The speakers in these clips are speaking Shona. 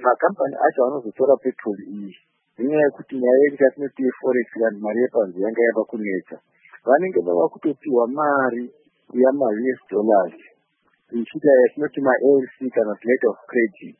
makambani acho anozotora petroli iyi nenyaya yekuti nyaya yekuti yatinoti yeforex vanhu mari yepanze yanga yava kunetsa vanenge vava kutopiwa mari yama-US dollars ichita yatinoti ma-LC kana letter of credit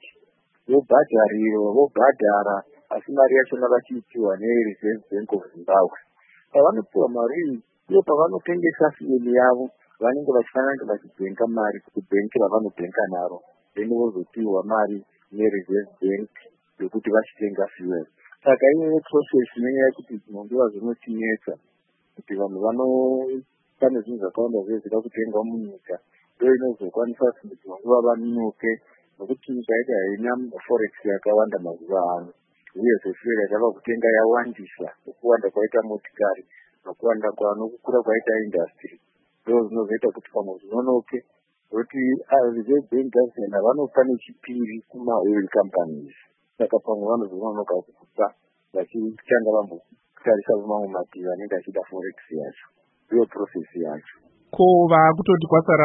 vobhadhara asi mari yachona vachiitiwa neReserve Bank of Zimbabwe. Pavanopiwa mari iyi iyo pavanotengesa fuel yavo vanenge vachifanira vachibhenka mari kubhenki ravanobhenka naro then vozopiwa mari neReserve Bank yokuti vachitenga fuel. Saka iyoyo process nenyaya yekuti dzinonguva dzinotinetsa kuti vanhu pane zvinhu zvakawanda zvezvida kutengwa munyika ndo inozokwanisa kuti dzinonguva vanonoke nokuti nyika yedu haina forex yakawanda mazuva ano uye fuel yatava kutenga yawandisa nokuwanda kwaita motikari nokuwanda nokukura kwaita industry ndo zvinozoita kuti pamwe zvinonoke kuti Reserve Bank government vanopa nechipiri kuma-oil companies. Saka pamwe vanozononoka kukupa vachitanga vambotarisa vamwe mativi anenge achida forex yacho ndiyo process yacho. Ko vakutoti kwasara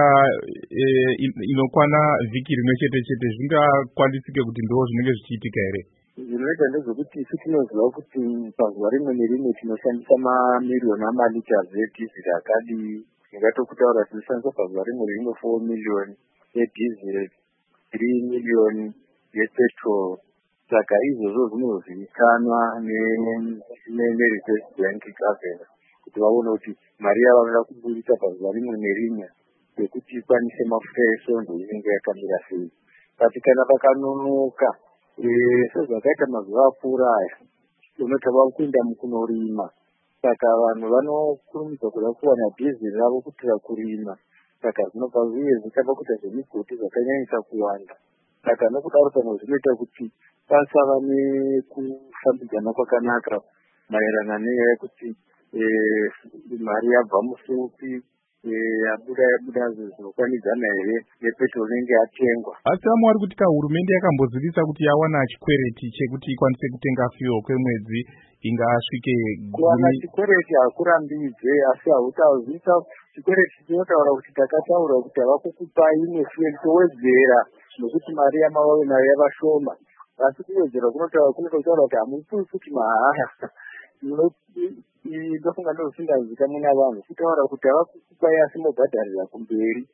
inokwana vhiki rimwe chete chete zvingakwanisike kuti ndo zvinenge zvichiitika here? Zvinoita ndezvekuti isu tinoziva kuti pazuva rimwe nerimwe tinoshandisa mamirioni amaliters edhiziri akadii. Tingatokutaura tinoshandisa pazuva rimwe nerimwe 4 million edhiziri, 3 million yepetrol. Saka izvozvo zvinozivikanwa neReserve Bank government kuti vaone kuti mari yavanoda kuburisa pazuva rimwe nerimwe yekuti ikwanise mafuta esvondo inenge yakamira sei. Kati kana pakanonoka sezvakaita mazuva apfuura aya unoti vava kuenda mukunorima, saka vanhu vanokurumidza kuda kuwana dhiziri ravo kuti vakurima, saka zvinobva uye zvichava kuita zvemigodi zvakanyanyisa kuwanda. Saka nokudaro pamwe zvinoita kuti pasava nekufambidzana kwakanaka maererano nenyaya yekuti mari yabva musupi yabuda zvinokwanidzana here nepetrol inenge yatengwa. Asi vamwe vari kuti hurumende yakambozivisa kuti yawana chikwereti chekuti ikwanise kutenga fuel kwemwedzi ingasvike kuwana chikwereti hakurambidze, asi hautazivisa chikwereti chinotaura kuti takataura kuti hava kukupai imwe fuel towedzera nokuti mari yamavawe nayo yavashoma, asi kuwedzera kunotaura kuti hamupiwi futi mahara. Ndofunga ndozvisingazivikanwi navanhu kutaura kuti hava kukupai asi mobhadharira kumberi.